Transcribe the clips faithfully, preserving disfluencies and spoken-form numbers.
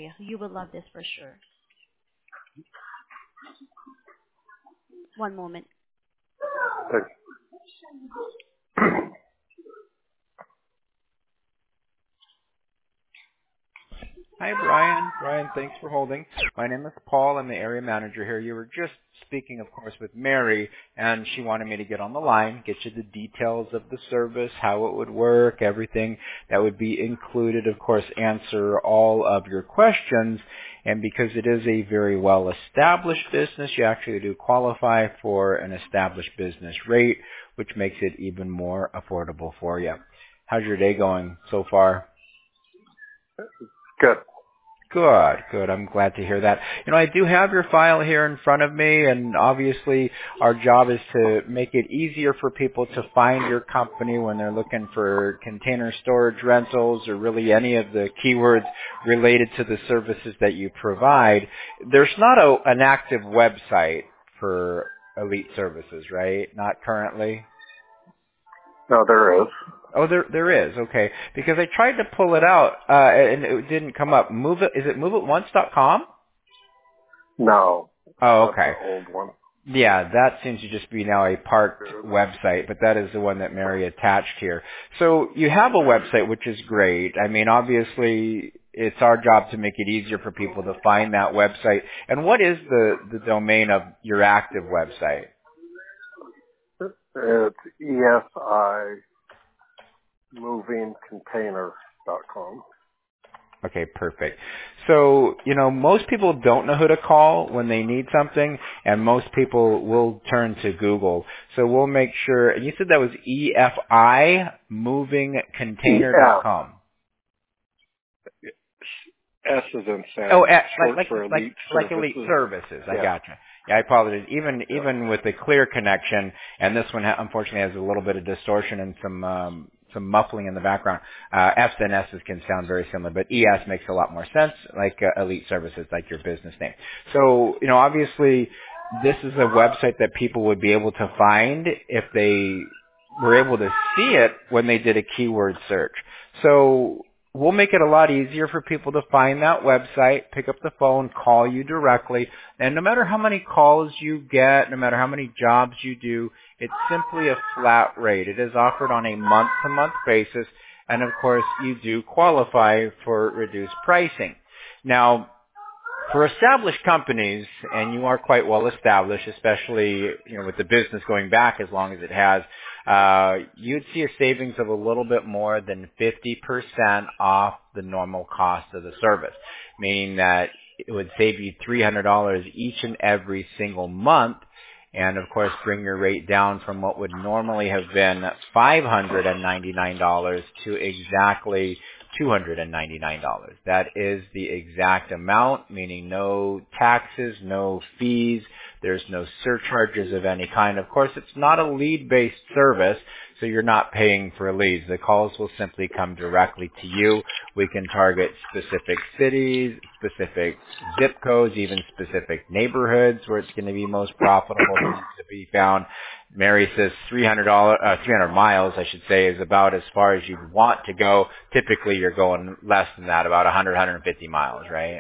area. You will love this for sure. One moment. Hi, Brian. Brian, thanks for holding. My name is Paul. I'm the area manager here. You were just speaking, of course, with Mary, and she wanted me to get on the line, get you the details of the service, how it would work, everything that would be included, of course, answer all of your questions. And because it is a very well-established business, you actually do qualify for an established business rate, which makes it even more affordable for you. How's your day going so far? Good. Good, good. I'm glad to hear that. You know, I do have your file here in front of me, and obviously our job is to make it easier for people to find your company when they're looking for container storage rentals or really any of the keywords related to the services that you provide. There's not a, an active website for Elite Services, right? Not currently? No, there is. Oh, there there is. Okay, because I tried to pull it out uh, and it didn't come up. Move it. Is it move it once dot com? No. Oh, okay. That's the old one. Yeah, that seems to just be now a parked website, but that is the one that Mary attached here. So you have a website, which is great. I mean, obviously, it's our job to make it easier for people to find that website. And what is the the domain of your active website? It's E S I moving container dot com. Okay, perfect. So, you know, most people don't know who to call when they need something, and most people will turn to Google. So we'll make sure, and you said that was E F I moving container dot com. S is in Sam. Oh, uh, short like for like Elite like, like Services. Elite Services. I Yeah. gotcha. Yeah, I apologize. Even Yeah. even with the clear connection, and this one ha- unfortunately has a little bit of distortion and some um, some muffling in the background. Uh, F's and S's can sound very similar, but E S makes a lot more sense, like uh, Elite Services, like your business name. So, you know, obviously, this is a website that people would be able to find if they were able to see it when they did a keyword search. So we'll make it a lot easier for people to find that website, pick up the phone, call you directly. And no matter how many calls you get, no matter how many jobs you do, it's simply a flat rate. It is offered on a month-to-month basis. And of course, you do qualify for reduced pricing. Now, for established companies, and you are quite well established, especially, you know, with the business going back as long as it has, uh, you'd see a savings of a little bit more than fifty percent off the normal cost of the service, meaning that it would save you three hundred dollars each and every single month, and of course bring your rate down from what would normally have been five hundred ninety-nine dollars to exactly two hundred ninety-nine dollars. That is the exact amount, meaning no taxes, no fees, there's no surcharges of any kind. Of course, it's not a lead-based service, so you're not paying for leads. The calls will simply come directly to you. We can target specific cities, specific zip codes, even specific neighborhoods where it's going to be most profitable for you to be found. Mary says three hundred dollars, uh, three hundred miles, I should say, is about as far as you'd want to go. Typically, you're going less than that, about one hundred, one hundred fifty miles, right?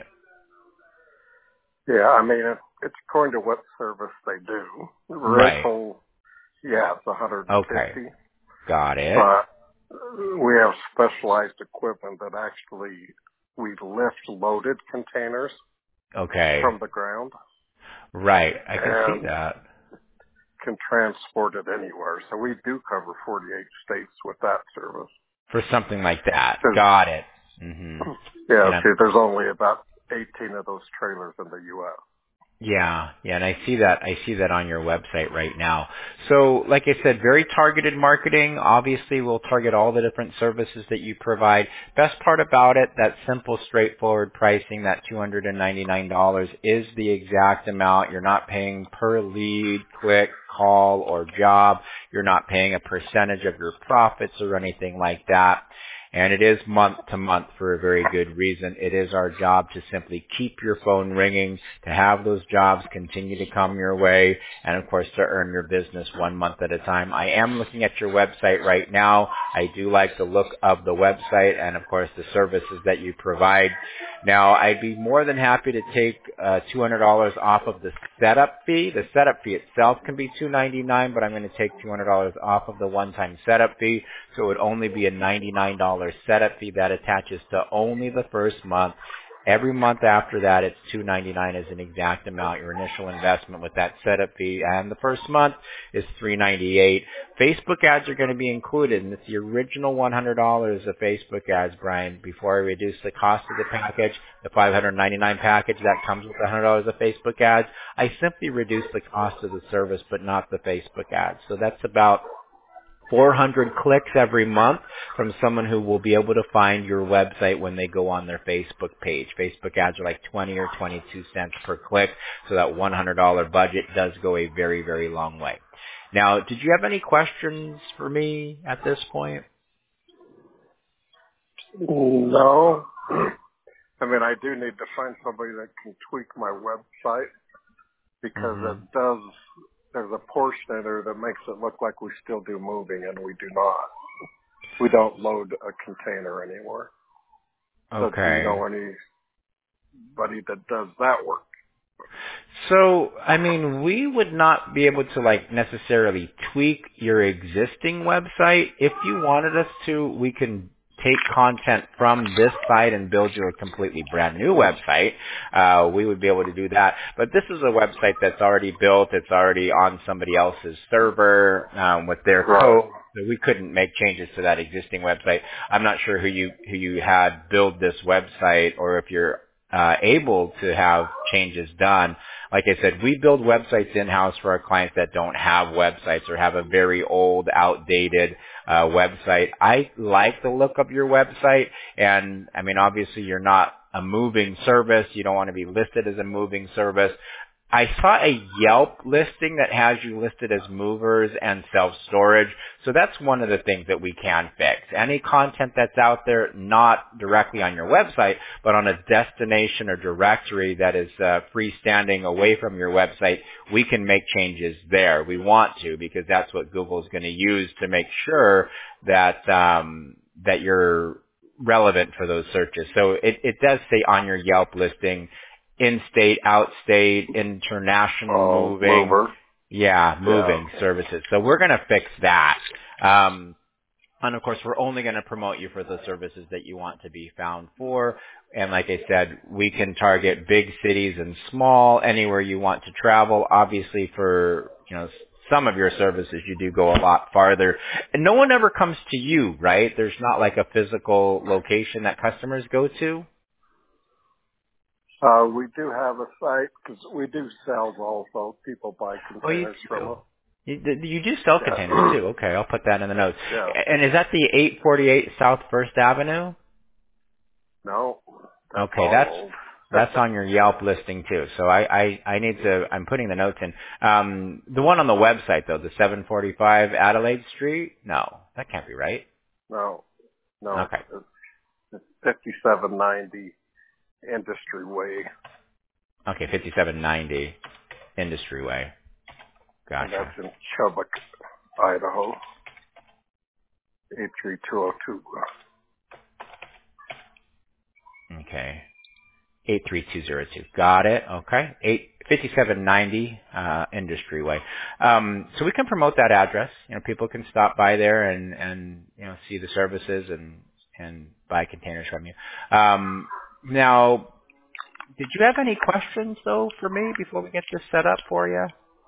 Yeah, I mean, it, it's according to what service they do. Right. Rental, yeah, it's one hundred fifty. Okay. Got it. But we have specialized equipment that actually we lift loaded containers Okay. from the ground. Right. I can and see that. Can transport it anywhere. So we do cover forty-eight states with that service. For something like that. Got it. Mm-hmm. Yeah, And see, there's only about eighteen of those trailers in the U S Yeah, yeah, and I see that, I see that on your website right now. So, like I said, very targeted marketing. Obviously, we'll target all the different services that you provide. Best part about it, that simple, straightforward pricing, that two hundred ninety-nine dollars is the exact amount. You're not paying per lead, click, call, or job. You're not paying a percentage of your profits or anything like that. And it is month to month for a very good reason. It is our job to simply keep your phone ringing, to have those jobs continue to come your way, and of course to earn your business one month at a time. I am looking at your website right now. I do like the look of the website and of course the services that you provide. Now, I'd be more than happy to take uh, two hundred dollars off of the setup fee. The setup fee itself can be two hundred ninety-nine dollars, but I'm going to take two hundred dollars off of the one-time setup fee, so it would only be a ninety-nine dollars setup fee that attaches to only the first month. Every month after that, it's two hundred ninety-nine dollars as an exact amount. Your initial investment with that setup fee, and the first month is three hundred ninety-eight dollars. Facebook ads are going to be included, and it's the original one hundred dollars of Facebook ads, Brian. Before I reduce the cost of the package, the five hundred ninety-nine dollars package that comes with one hundred dollars of Facebook ads, I simply reduce the cost of the service, but not the Facebook ads. So that's about four hundred clicks every month from someone who will be able to find your website when they go on their Facebook page. Facebook ads are like twenty or twenty-two cents per click, so that one hundred dollars budget does go a very, very long way. Now, did you have any questions for me at this point? No. I mean, I do need to find somebody that can tweak my website because Mm-hmm. it does, there's a portion in there that makes it look like we still do moving, and we do not. We don't load a container anymore. So do Okay. you know anybody that does that work? So, I mean, we would not be able to like necessarily tweak your existing website. If you wanted us to, we can take content from this site and build you a completely brand new website. Uh, we would be able to do that. But this is a website that's already built. It's already on somebody else's server um, with their Right. code. So we couldn't make changes to that existing website. I'm not sure who you who you had build this website, or if you're uh, able to have changes done. Like I said, we build websites in-house for our clients that don't have websites or have a very old, outdated uh, website. I like the look of your website, and I mean, obviously you're not a moving service. You don't want to be listed as a moving service. I saw a Yelp listing that has you listed as movers and self-storage. So that's one of the things that we can fix. Any content that's out there, not directly on your website, but on a destination or directory that is uh, freestanding away from your website, we can make changes there. We want to, because that's what Google is going to use to make sure that um, that you're relevant for those searches. So it, it does say on your Yelp listing, in-state, out-state, international Oh, moving. mover. Yeah, moving Yeah. services. So we're going to fix that. Um, and of course, we're only going to promote you for the services that you want to be found for. And like I said, we can target big cities and small, anywhere you want to travel. Obviously, for, you know, some of your services, you do go a lot farther. And no one ever comes to you, right? There's not like a physical location that customers go to. Uh, we do have a site because we do sell also. People buy Oh, you containers from us. You, you do sell Yeah. containers too. Okay, I'll put that in the notes. Yeah. And is that the eight forty-eight South First Avenue? No, that's Okay, all that's old. that's on your Yelp listing too. So I, I, I need to. I'm putting the notes in. Um, the one on the website though, the seven forty-five Adelaide Street. No, that can't be right. No, no. Okay. It's, it's fifty-seven ninety Industry Way. Okay, fifty-seven ninety Industry Way. And Gotcha. that's in Chubbuck, Idaho. eight three two oh two. Okay. eight three two zero two. Got it. Okay. eight fifty-seven ninety uh, Industry Way. Um, so we can promote that address. You know, people can stop by there and, and you know, see the services and, and buy containers from you. Um, now, did you have any questions, though, for me before we get this set up for you?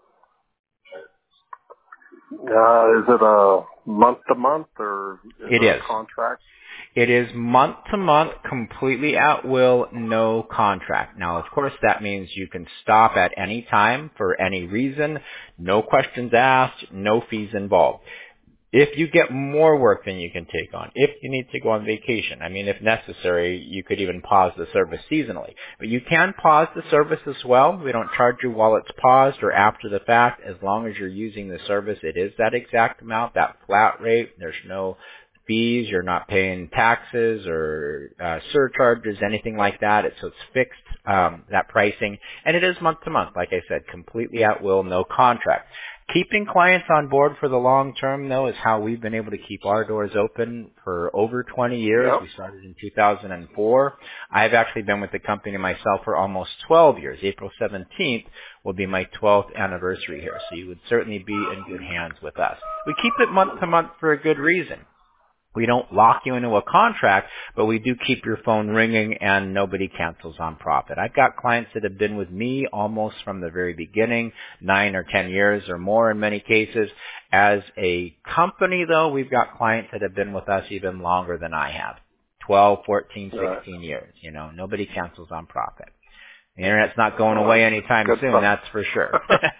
Uh, is it a month to month or is It it a is. contract? It is month to month, completely at will, no contract. Now, of course, that means you can stop at any time for any reason, no questions asked, no fees involved. If you get more work than you can take on, if you need to go on vacation, I mean, if necessary, you could even pause the service seasonally. But you can pause the service as well. We don't charge you while it's paused or after the fact. As long as you're using the service, it is that exact amount, that flat rate. There's no fees. You're not paying taxes or uh, surcharges, anything like that. It's, so it's fixed, um, that pricing. And it is month to month, like I said, completely at will, no contract. Keeping clients on board for the long term, though, is how we've been able to keep our doors open for over twenty years. Yep. We started in two thousand four. I've actually been with the company myself for almost twelve years. April seventeenth will be my twelfth anniversary here, so you would certainly be in good hands with us. We keep it month to month for a good reason. We don't lock you into a contract, but we do keep your phone ringing and nobody cancels on profit. I've got clients that have been with me almost from the very beginning, nine or ten years or more in many cases. As a company, though, we've got clients that have been with us even longer than I have, twelve, fourteen, sixteen years. You know, nobody cancels on profit. The Internet's not going away anytime Good soon, stuff. that's for sure.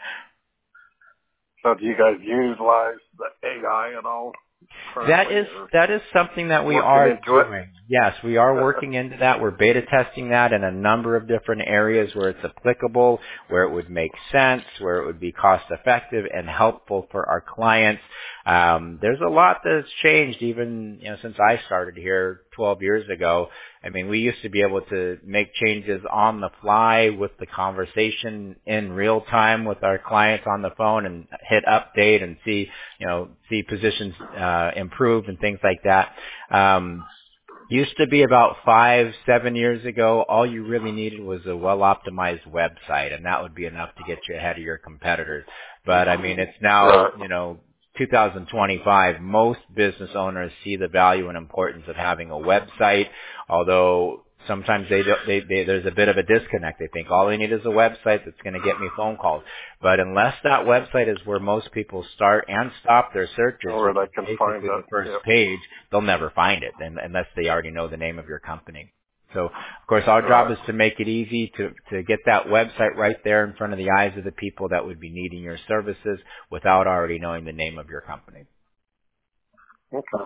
So do you guys utilize the A I at all? That is that is something that we Working are into it? doing. Yes, we are working into that. We're beta testing that in a number of different areas where it's applicable, where it would make sense, where it would be cost effective and helpful for our clients. Um, there's a lot that's changed even, you know, since I started here twelve years ago. I mean, we used to be able to make changes on the fly with the conversation in real time with our clients on the phone and hit update and see, you know, see positions uh, improved and things like that. Um, used to be about five, seven years ago, all you really needed was a well-optimized website, and that would be enough to get you ahead of your competitors. But, I mean, it's now, you know, two thousand twenty-five, most business owners see the value and importance of having a website, although sometimes they, don't, they, they there's a bit of a disconnect. They think all they need is a website that's going to get me phone calls. But unless that website is where most people start and stop their searches, Or they can basically find the it. first Yep. page, they'll never find it and, unless they already know the name of your company. So, of course, our job Right. is to make it easy to, to get that website right there in front of the eyes of the people that would be needing your services without already knowing the name of your company. Okay.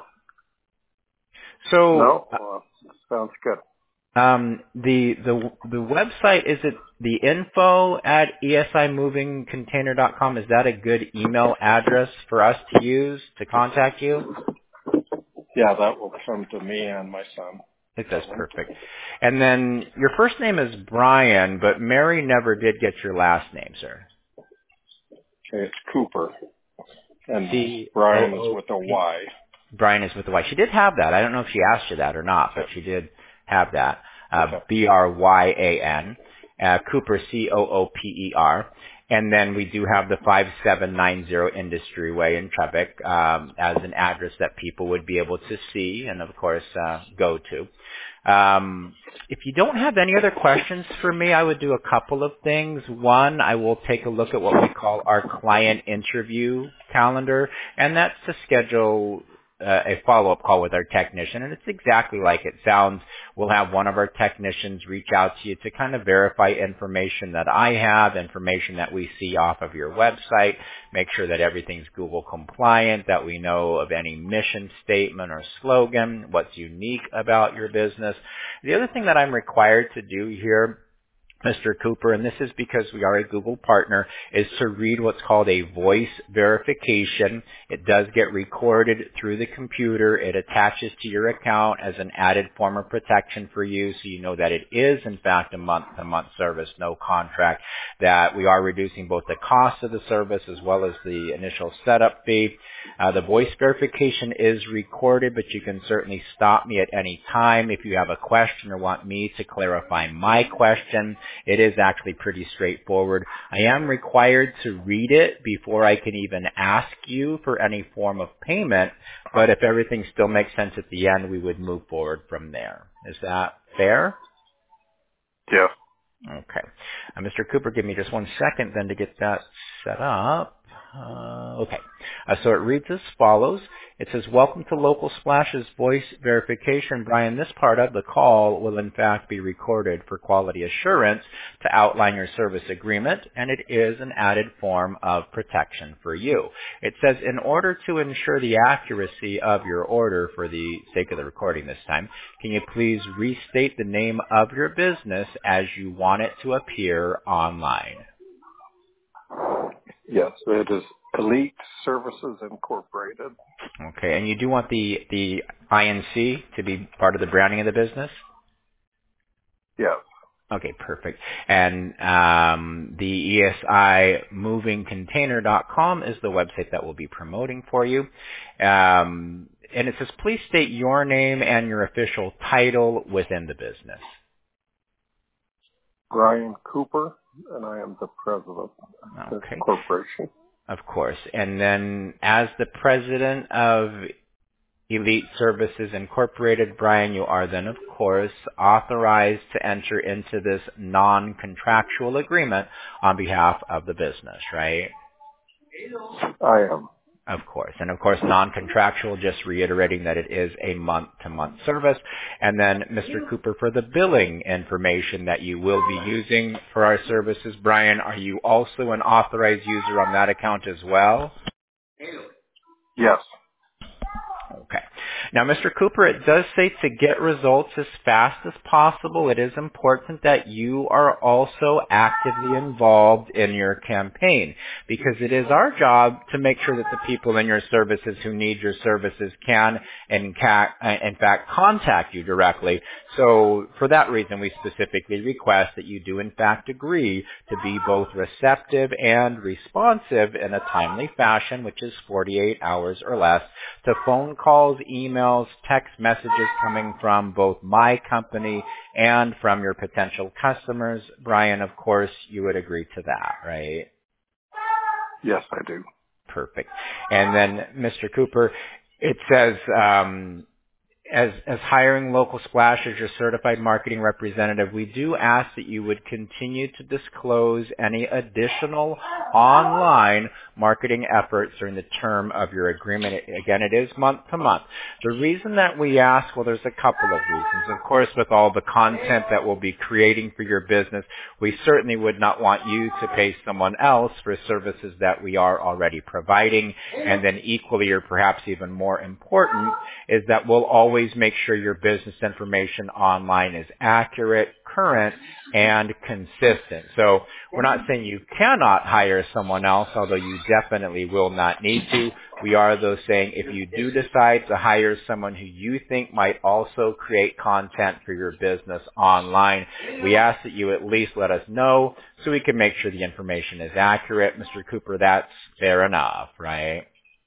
So, No, well, sounds good. um, the the the website, is it the info at E S I moving container dot com? Is that a good email address for us to use to contact you? Yeah, that will come to me and my son. I think that's perfect. And then your first name is Brian, but Mary never did get your last name, sir. Okay, it's Cooper. And C O Brian is O with a P. Y. Brian is with the Y. She did have that. I don't know if she asked you that or not, but she did have that. Uh, Okay. B R Y A N. Uh, Cooper, C O O P E R. And then we do have the five seven nine zero Industry Way in Trebek um, as an address that people would be able to see and, of course, uh, go to. Um, if you don't have any other questions for me, I would do a couple of things. One, I will take a look at what we call our client interview calendar, and that's to schedule uh, a follow-up call with our technician, and it's exactly like it sounds. We'll have one of our technicians reach out to you to kind of verify information that I have, information that we see off of your website, make sure that everything's Google compliant, that we know of any mission statement or slogan, what's unique about your business. The other thing that I'm required to do here, Mister Cooper, and this is because we are a Google partner, is to read what's called a voice verification. It does get recorded through the computer. It attaches to your account as an added form of protection for you, so you know that it is, in fact, a month-to-month service, no contract, that we are reducing both the cost of the service as well as the initial setup fee. Uh, the voice verification is recorded, but you can certainly stop me at any time if you have a question or want me to clarify my question. It is actually pretty straightforward. I am required to read it before I can even ask you for any form of payment, but if everything still makes sense at the end, we would move forward from there. Is that fair? Yeah. Okay. Uh, Mister Cooper, give me just one second then to get that set up. Uh, okay. Uh, so it reads as follows. It says, welcome to Local Splash's voice verification. Brian, this part of the call will in fact be recorded for quality assurance to outline your service agreement, and it is an added form of protection for you. It says, in order to ensure the accuracy of your order for the sake of the recording this time, can you please restate the name of your business as you want it to appear online? Yes, it is Elite Services Incorporated. Okay, and you do want the the I N C to be part of the branding of the business? Yes. Okay, perfect. And um, the E S I moving container dot com is the website that we'll be promoting for you. Um, and it says, please state your name and your official title within the business. Brian Cooper, and I am the president of the Okay, corporation. of course. And then as the president of Elite Services Incorporated, Brian, you are then, of course, authorized to enter into this non-contractual agreement on behalf of the business, right? I am. Of course. And of course, non-contractual, just reiterating that it is a month-to-month service. And then, Mister Cooper, for the billing information that you will be using for our services, Brian, are you also an authorized user on that account as well? Yes. Okay. Now, Mister Cooper, it does say to get results as fast as possible, it is important that you are also actively involved in your campaign, because it is our job to make sure that the people in your services who need your services can, in, ca- in fact, contact you directly. So for that reason, we specifically request that you do, in fact, agree to be both receptive and responsive in a timely fashion, which is forty-eight hours or less, to phone calls, emails, text messages coming from both my company and from your potential customers. Brian, of course, you would agree to that, right? Yes, I do. Perfect. And then, Mister Cooper, it says, um, As, as hiring Local Splash as your certified marketing representative, we do ask that you would continue to disclose any additional online marketing efforts during the term of your agreement. Again, it is month to month. The reason that we ask, well, there's a couple of reasons. Of course, with all the content that we'll be creating for your business, we certainly would not want you to pay someone else for services that we are already providing. And then equally, or perhaps even more important, is that we'll always make sure your business information online is accurate, current, and consistent. So we're not saying you cannot hire someone else, although you definitely will not need to. We are, though, saying if you do decide to hire someone who you think might also create content for your business online, we ask that you at least let us know so we can make sure the information is accurate. Mister Cooper, that's fair enough, right?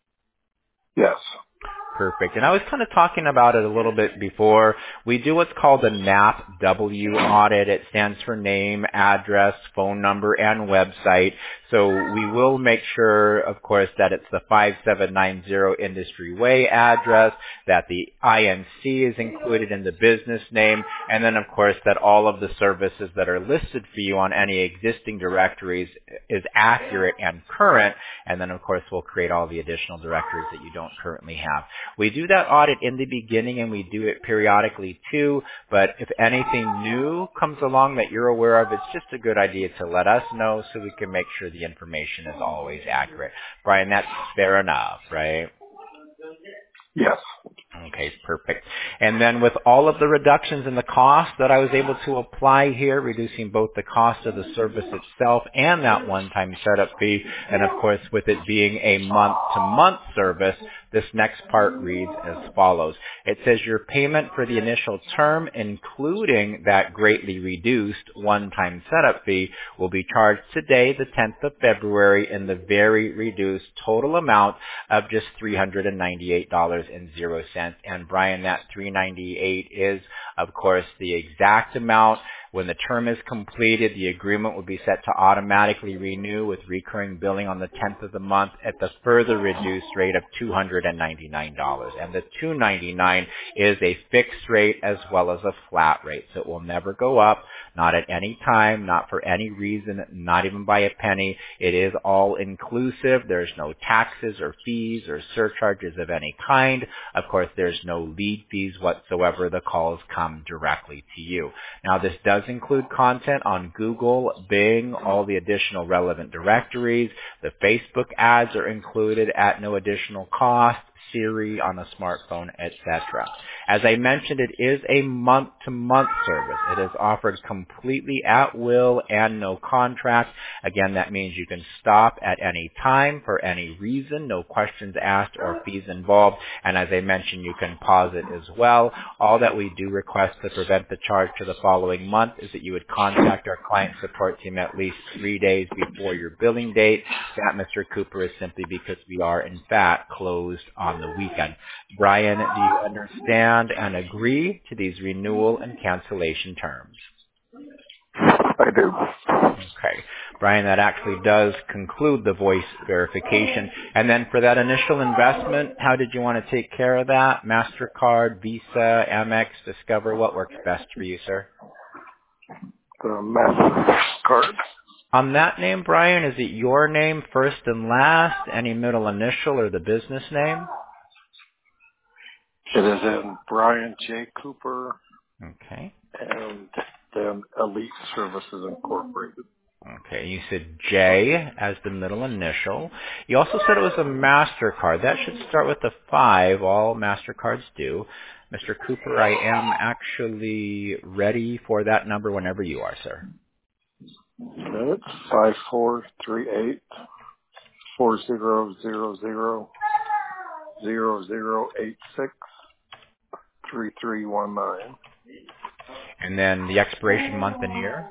Yes. Perfect. And I was kind of talking about it a little bit before. We do what's called a N A P W audit. It stands for name, address, phone number, and website. So we will make sure, of course, that it's the five seven nine zero Industry Way address, that the I N C is included in the business name, and then, of course, that all of the services that are listed for you on any existing directories is accurate and current. And then, of course, we'll create all the additional directories that you don't currently have. We do that audit in the beginning, and we do it periodically too, but if anything new comes along that you're aware of, it's just a good idea to let us know so we can make sure the information is always accurate. Brian, that's fair enough, right? Yes. Okay, perfect. And then with all of the reductions in the cost that I was able to apply here, reducing both the cost of the service itself and that one-time setup fee, and of course with it being a month-to-month service, this next part reads as follows. It says your payment for the initial term, including that greatly reduced one-time setup fee, will be charged today, the tenth of February, in the very reduced total amount of just three hundred ninety-eight dollars and zero cents. And Brian, that three hundred ninety-eight dollars is, of course, the exact amount. When the term is completed, the agreement will be set to automatically renew with recurring billing on the tenth of the month at the further reduced rate of two hundred ninety-nine dollars. And the two hundred ninety-nine dollars is a fixed rate as well as a flat rate. So it will never go up, not at any time, not for any reason, not even by a penny. It is all inclusive. There's no taxes or fees or surcharges of any kind. Of course, there's no lead fees whatsoever. The calls come directly to you. Now, this does include content on Google, Bing, all the additional relevant directories. The Facebook ads are included at no additional cost. Siri on a smartphone, et cetera. As I mentioned, it is a month-to-month service. It is offered completely at will and no contract. Again, that means you can stop at any time for any reason, no questions asked or fees involved. And as I mentioned, you can pause it as well. All that we do request to prevent the charge to the following month is that you would contact our client support team at least three days before your billing date. That, Mister Cooper, is simply because we are, in fact, closed on the weekend. Brian, do you understand and agree to these renewal and cancellation terms? I do. Okay. Brian, that actually does conclude the voice verification. And then for that initial investment, how did you want to take care of that? MasterCard, Visa, Amex, Discover, what works best for you, sir? The MasterCard. On that name, Brian, is it your name first and last, any middle initial, or the business name? It is in Brian J. Cooper. Okay. And then Elite Services Incorporated. Okay, you said J as the middle initial. You also said it was a MasterCard. That should start with the five. All MasterCards do. Mister Cooper, I am actually ready for that number whenever you are, sir. It's five four three eight four zero zero zero zero zero eight six three three one nine. And then the expiration month and year?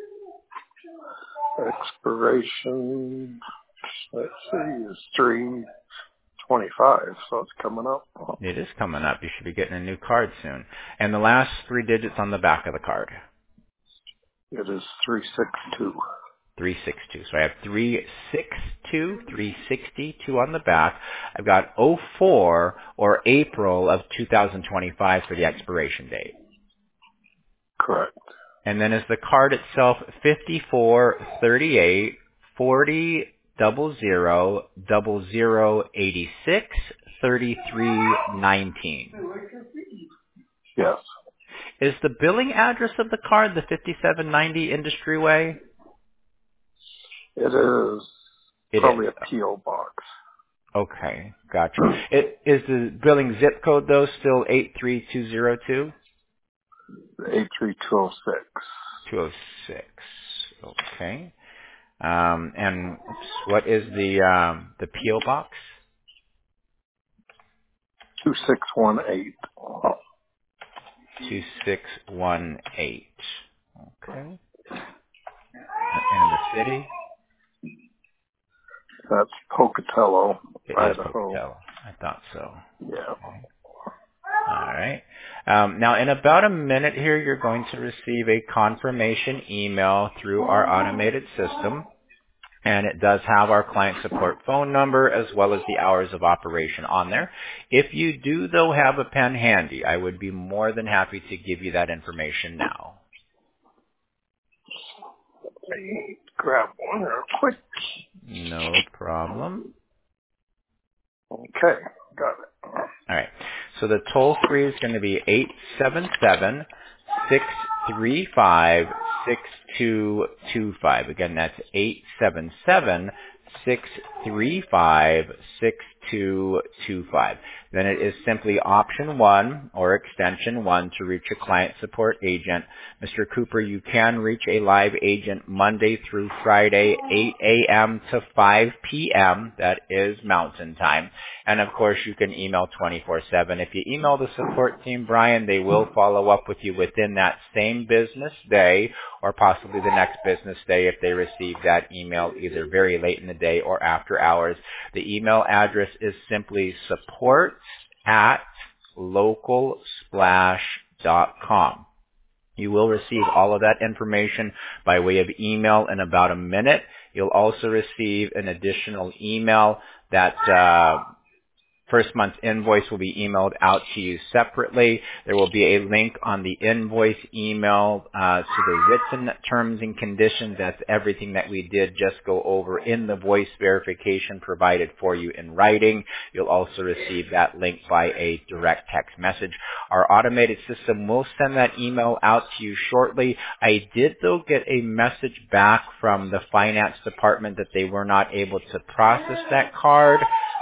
Expiration, let's see, is three twenty-five, so it's coming up. It is coming up. You should be getting a new card soon. And the last three digits on the back of the card? It is three six two. three six two. So I have three six two, three sixty-two on the back. I've got oh four or April of two thousand twenty-five for the expiration date. Correct. And then is the card itself fifty-four thirty-eight forty double zero double zero eighty-six thirty-three nineteen? Yes. Is the billing address of the card the fifty-seven ninety Industry Way? It is It probably is. a P O box. Okay, gotcha. It, is the billing zip code, though, still eight three two zero two? eight three two oh six. two oh six. Okay. Um, and oops, what is the um, the P O box? two six one eight. two six one eight. Okay. And the city? That's Pocatello, It is Idaho. Pocatello. I thought so. Yeah. Okay. All right. Um, now, in about a minute here, you're going to receive a confirmation email through our automated system. And it does have our client support phone number as well as the hours of operation on there. If you do, though, have a pen handy, I would be more than happy to give you that information now. Let me grab one real quick. No problem. Okay, got it. All right. So the toll free is going to be eight seven seven, six three five, six two two five. Again, that's eight seven seven, six three five, six two two five. Then it is simply option one or extension one to reach a client support agent. Mister Cooper, you can reach a live agent Monday through Friday, eight a.m. to five p.m. That is Mountain Time. And of course, you can email twenty-four seven. If you email the support team, Brian, they will follow up with you within that same business day or possibly the next business day if they receive that email either very late in the day or after hours. The email address is simply support at local splash dot com. You will receive all of that information by way of email in about a minute. You'll also receive an additional email that uh, first month's invoice will be emailed out to you separately. There will be a link on the invoice email uh, to the written terms and conditions. That's everything that we did just go over in the voice verification provided for you in writing. You'll also receive that link by a direct text message. Our automated system will send that email out to you shortly. I did, though, get a message back from the finance department that they were not able to process that card.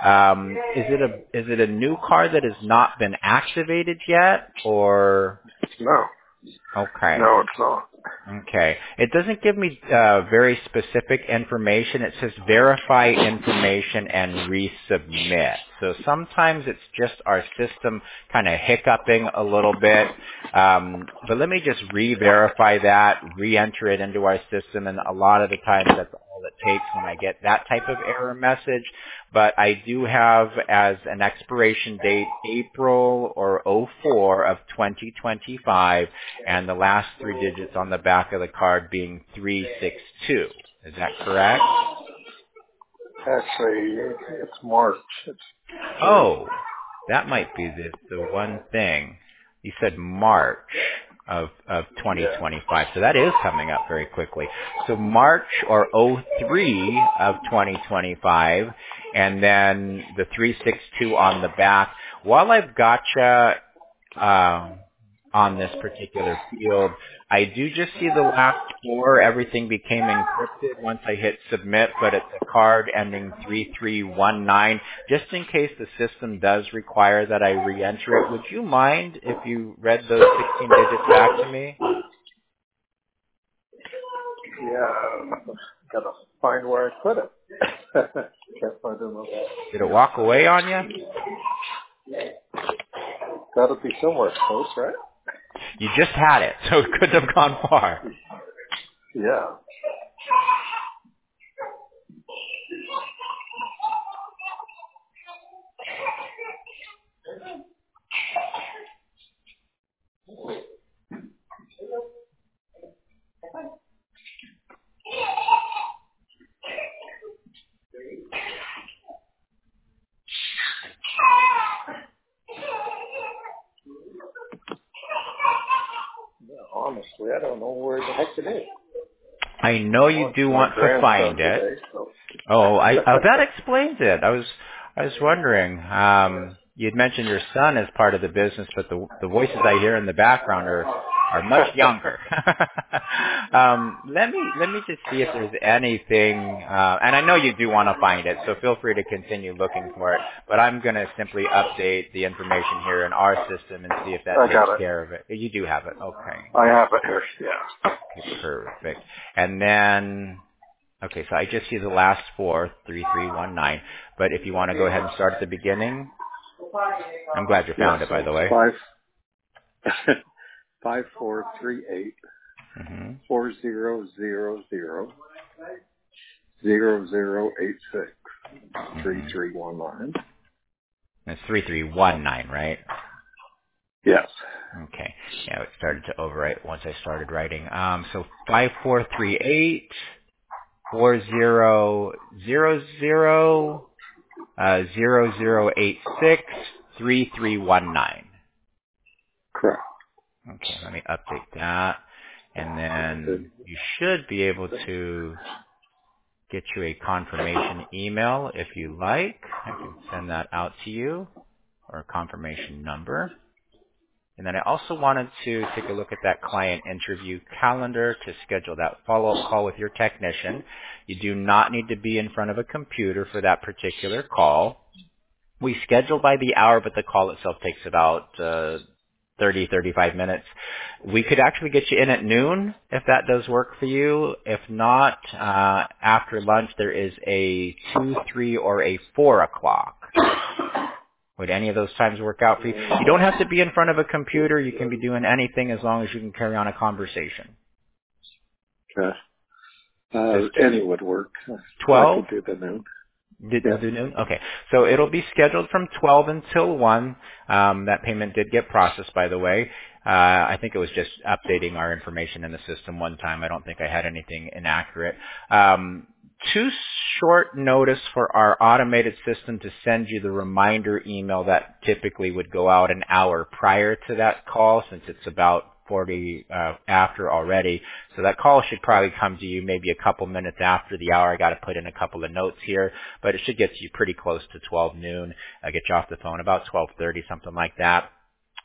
Um, is it a is it a new card that has not been activated yet, or No. okay? No, it's not. Okay. It doesn't give me uh, very specific information. It says verify information and resubmit. So sometimes it's just our system kind of hiccuping a little bit. Um, but let me just re-verify that, re-enter it into our system, and a lot of the times that's all it takes when I get that type of error message. But I do have as an expiration date April or oh four of twenty twenty-five, and the last three digits on the back of the card being three six two. Is that correct? Actually, it's March. It's Oh, that might be the, the one thing. You said March of, of yeah. twenty twenty-five, so that is coming up very quickly. So March or oh three of twenty twenty-five, and then the three six two on the back. While I've gotcha, uh, on this particular field, I do just see the last four. Everything became encrypted once I hit submit, but it's a card ending three three one nine. Just in case the system does require that I re-enter it, would you mind if you read those sixteen digits back to me? Yeah. Gotta find where I put it. Can't find it. On that. Did it walk away on you? Gotta be somewhere close, right? You just had it, so it couldn't have gone far. Yeah. Yeah, honestly, I don't know where the heck it is. I know I you watched do my want to grandson find it. today, so. Oh, I, oh, that explains it. I was, I was wondering. Um, you'd mentioned your son as part of the business, but the the voices I hear in the background are are much younger. um, let me let me just see if there's anything. Uh, and I know you do want to find it, so feel free to continue looking for it. But I'm going to simply update the information here in our system and see if that I takes got it. care of it. You do have it. Okay. I have it here. Yeah. Okay, perfect. And then. Okay, so I just see the last four, three three one nine. But if you want to go ahead and start at the beginning, I'm glad you Yeah. found it, So by the way. five five four three eight Mm-hmm. four zero zero zero zero zero eight six three Mm-hmm. three one nine. It's three three one nine, right? Yes. Okay. Yeah, it started to overwrite once I started writing. Um, so five four three eight four zero zero zero uh zero zero eight six three three one nine. Correct. Okay, let me update that, and then you should be able to get you a confirmation email if you like. I can send that out to you, or a confirmation number. And then I also wanted to take a look at that client interview calendar to schedule that follow-up call with your technician. You do not need to be in front of a computer for that particular call. We schedule by the hour, but the call itself takes about uh, thirty, thirty-five minutes. We could actually get you in at noon if that does work for you. If not, uh, after lunch there is a two, three, or a four o'clock. Would any of those times work out for you? You don't have to be in front of a computer. You can be doing anything as long as you can carry on a conversation. Okay. Does Uh, any would work. I twelve? could do the noon. Did, Yes. do noon? Okay. So it'll be scheduled from twelve until one. Um, that payment did get processed, by the way. Uh, I think it was just updating our information in the system one time. I don't think I had anything inaccurate. Um, too short notice for our automated system to send you the reminder email that typically would go out an hour prior to that call, since it's about forty uh, after already. So that call should probably come to you maybe a couple minutes after the hour. I got to put in a couple of notes here, but it should get you pretty close to twelve noon. I get you off the phone about twelve thirty, something like that.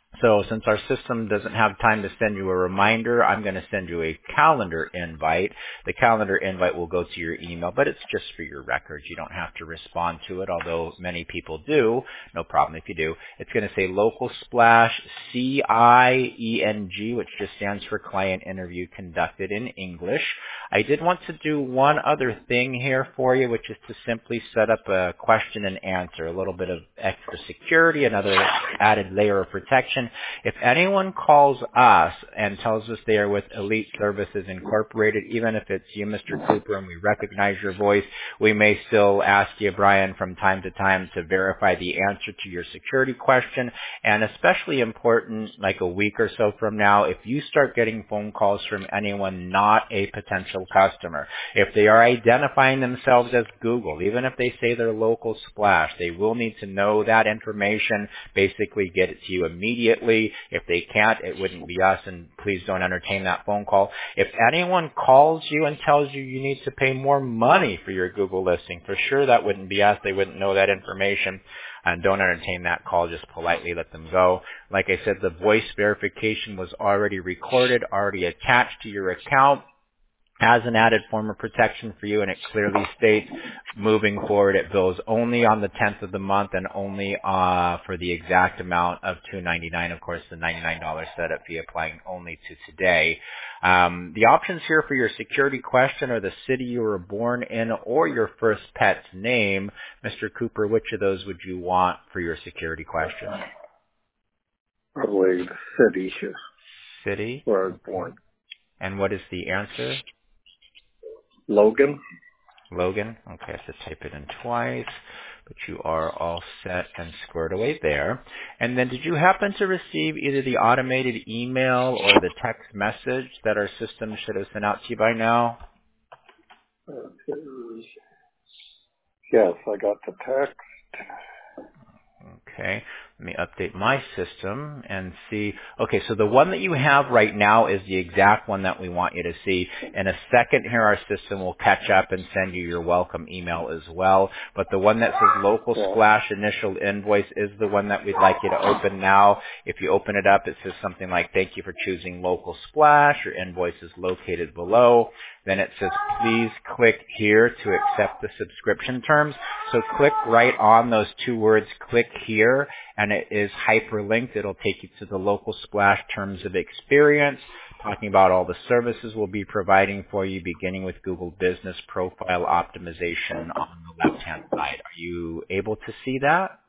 So since our system doesn't have time to send you a reminder, I'm going to send you a calendar invite. The calendar invite will go to your email, but it's just for your records. You don't have to respond to it, although many people do. No problem if you do. It's going to say Local Splash C I E N G, which just stands for Client Interview Conducted in English. I did want to do one other thing here for you, which is to simply set up a question and answer, a little bit of extra security, another added layer of protection. If anyone calls us and tells us they are with Elite Services Incorporated, even if it's you, Mister Cooper, and we recognize your voice, we may still ask you, Brian, from time to time to verify the answer to your security question. And especially important, like a week or so from now, if you start getting phone calls from anyone not a potential customer, if they are identifying themselves as Google, even if they say they're Local Splash, they will need to know that information, basically get it to you immediately. If they can't, it wouldn't be us, and please don't entertain that phone call. If anyone calls you and tells you you need to pay more money for your Google listing, for sure that wouldn't be us. They wouldn't know that information. And don't entertain that call. Just politely let them go. Like I said, the voice verification was already recorded, already attached to your account as an added form of protection for you, and it clearly states moving forward it bills only on the tenth of the month and only uh for the exact amount of two ninety-nine. Of course, the ninety-nine dollars setup fee applying only to today. Um, the options here for your security question are the city you were born in or your first pet's name. Mister Cooper, which of those would you want for your security question? Probably the city City. where I was born. And what is the answer? Logan. Logan. Okay, I have to type it in twice, but you are all set and squared away there. And then did you happen to receive either the automated email or the text message that our system should have sent out to you by now? Yes, I got the text. Okay, let me update my system and see. Okay, so the one that you have right now is the exact one that we want you to see. In a second here, our system will catch up and send you your welcome email as well. But the one that says Local Splash Initial Invoice is the one that we'd like you to open now. If you open it up, it says something like, thank you for choosing Local Splash. Your invoice is located below. Then it says, please click here to accept the subscription terms. So click right on those two words, click here, and it is hyperlinked. It'll take you to the Local Splash Terms of Experience, talking about all the services we'll be providing for you, beginning with Google Business Profile Optimization on the left-hand side. Are you able to see that?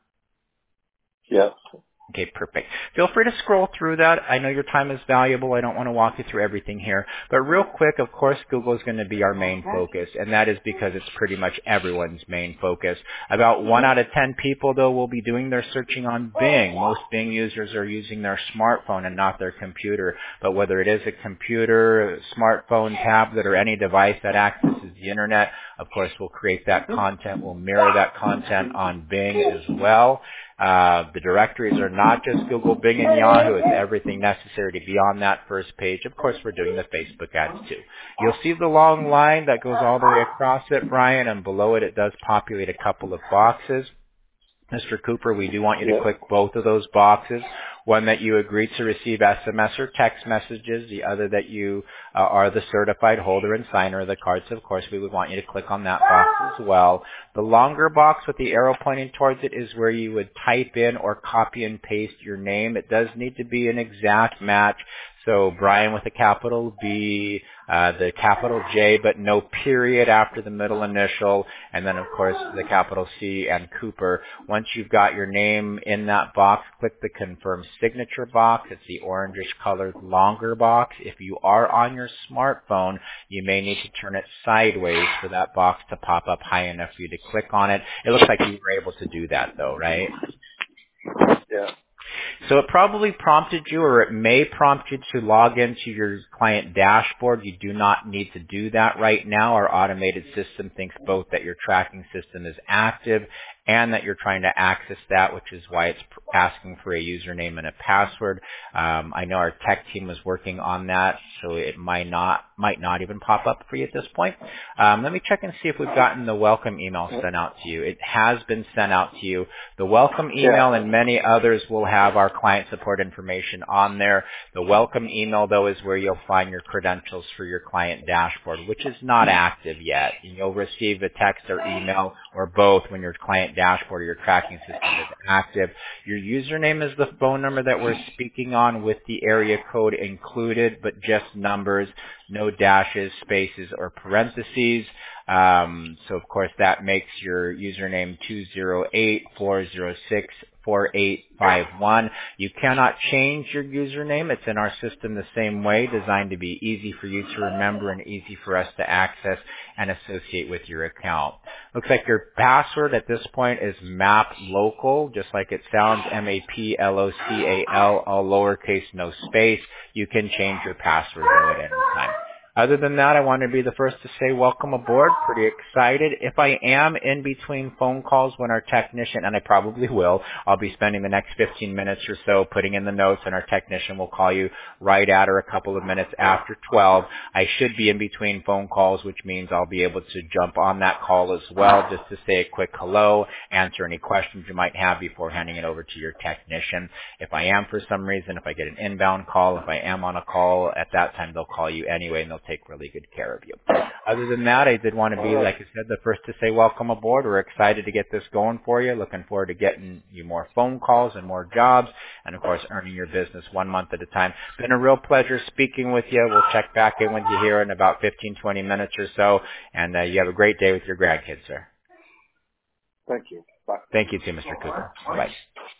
Yes. Okay, perfect. Feel free to scroll through that. I know your time is valuable. I don't want to walk you through everything here. But real quick, of course, Google is going to be our main focus, and that is because it's pretty much everyone's main focus. About one out of ten people, though, will be doing their searching on Bing. Most Bing users are using their smartphone and not their computer. But whether it is a computer, smartphone, tablet, or any device that accesses the Internet, of course, we'll create that content. We'll mirror that content on Bing as well. Uh, the directories are not just Google, Bing, and Yahoo. It's everything necessary to be on that first page. Of course, we're doing the Facebook ads too. You'll see the long line that goes all the way across it, Brian, and below it, it does populate a couple of boxes. Mister Cooper, we do want you to Yeah. click both of those boxes. One that you agree to receive S M S or text messages. The other that you uh, are the certified holder and signer of the cards. Of course, we would want you to click on that box as well. The longer box with the arrow pointing towards it is where you would type in or copy and paste your name. It does need to be an exact match. So Brian with a capital B, uh, the capital J, but no period after the middle initial, and then of course the capital C and Cooper. Once you've got your name in that box, click the confirm signature box. It's the orangish colored longer box. If you are on your smartphone, you may need to turn it sideways for that box to pop up high enough for you to click on it. It looks like you were able to do that though, right? Yeah. So it probably prompted you, or it may prompt you to log into your client dashboard. You do not need to do that right now. Our automated system thinks both that your tracking system is active and that you're trying to access that, which is why it's asking for a username and a password. Um, I know our tech team was working on that, so it might not might not even pop up for you at this point. Um, let me check and see if we've gotten the welcome email sent out to you. It has been sent out to you. The welcome email Yeah. and many others will have our client support information on there. The welcome email, though, is where you'll find your credentials for your client dashboard, which is not active yet. You'll receive a text or email or both when your client dashboard or your tracking system is active. Your username is the phone number that we're speaking on with the area code included, but just numbers, no dashes, spaces, or parentheses. Um, so, of course, that makes your username two zero eight four zero six four eight five one. You cannot change your username. It's in our system the same way, designed to be easy for you to remember and easy for us to access and associate with your account. Looks like your password at this point is map local, just like it sounds, M A P L O C A L, all lowercase, no space. You can change your password though at any time. Other than that, I want to be the first to say welcome aboard. Pretty excited. If I am in between phone calls when our technician, and I probably will, I'll be spending the next fifteen minutes or so putting in the notes, and our technician will call you right at or a couple of minutes after twelve. I should be in between phone calls, which means I'll be able to jump on that call as well just to say a quick hello, answer any questions you might have before handing it over to your technician. If I am for some reason, if I get an inbound call, if I am on a call, at that time they'll call you anyway and they'll take really good care of you. Other than that, I did want to be, like I said, the first to say welcome aboard. We're excited to get this going for you. Looking forward to getting you more phone calls and more jobs, and of course earning your business one month at a time. Been a real pleasure speaking with you. We'll check back in with you here in about fifteen, twenty minutes or so, and uh, you have a great day with your grandkids, sir. Thank you. Bye. Thank you too, Mister Cooper. Bye.